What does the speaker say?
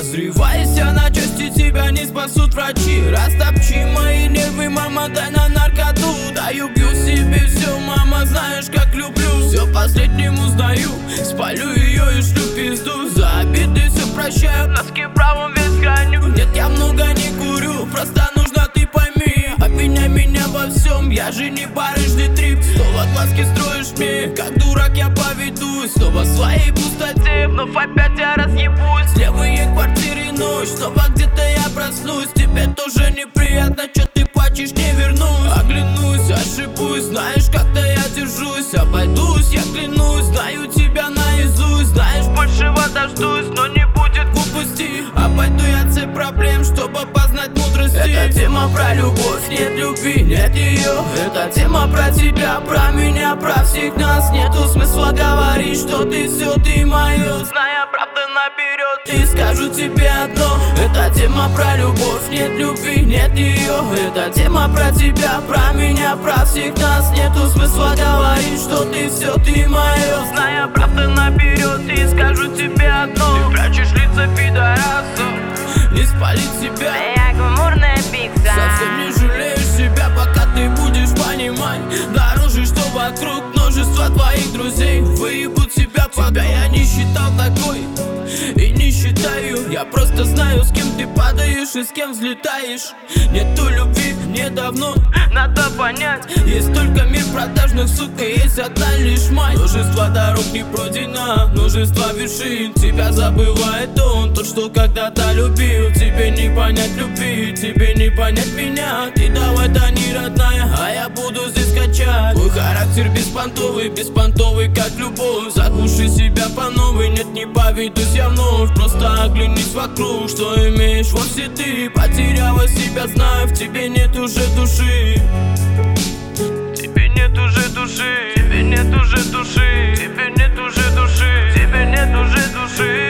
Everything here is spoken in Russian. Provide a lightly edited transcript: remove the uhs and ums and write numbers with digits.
Разрываясь на части, тебя не спасут врачи. Растопчи мои нервы, мама, дай на наркоту. Даю, пью себе все, мама, знаешь, как люблю. Все последним узнаю, спалю ее и шлю пизду. За обиды все прощаю, носки правом весь гоню. Нет, я много не курю, просто нужно ты пойми. Обвиняй меня во всем, я же не барышный трип. Снова глазки строишь мне, как дурак я поведусь. Снова в своей пустоте, вновь опять я разъебусь. Левые квартиры ночь, снова где-то я проснусь. Тебе тоже неприятно, чё ты плачешь, не вернусь. Оглянусь, ошибусь, знаешь, как-то я держусь. Обойдусь, я клянусь, знаю тебя наизусть. Знаешь, большего дождусь, но не будет глупости. Обойду я цепь проблем, чтобы познать мудрости. Это тема про любовь, нет любви, нет ее. Это тема про тебя, про меня, про всех нас. Нету смысла говорить, что ты все, ты мое. Зная правду наперед, и скажу тебе одно. Это тема про любовь, нет любви, нет ее. Это тема про тебя, про меня, про всех нас. Нету смысла говорить, что ты все, ты мое. Зная правду наперед, и скажу тебе одно. Ты прячешь лица пидорасов, не спалить себя. Я гламурная пикса. Совсем не жалеешь себя, пока ты будешь понимать. Дороже, что вокруг множество твоих друзей выебут себя, пока я не считал такой и не считаю. Я просто знаю, с кем ты падаешь и с кем взлетаешь. Нету любви, мне давно надо понять. Есть только мир продажных, сука, есть одна лишь мать. Множество дорог не пройдено, множество вершин. Тебя забывает он, тот, что когда-то любил. Тебе не понять любви, тебе не понять меня. Ты давай-то не родная, а я буду здесь качать. Твой характер беспонтовый, как любовь. Заглуши себя по новой, нет, не поведусь я вновь. Просто оглянись вокруг, что имеешь вовсе ты. Потеряла себя, знаю, в тебе нет уже души. Тебе нет уже души, тебе нет уже души, тебе нет уже души, тебе нет уже души.